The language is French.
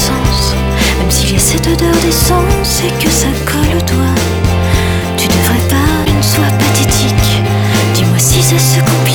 sens. Même s'il y a cette odeur d'essence et que ça colle au doigt. Tu devrais pas, ne sois pathétique. Dis-moi si ça se complique.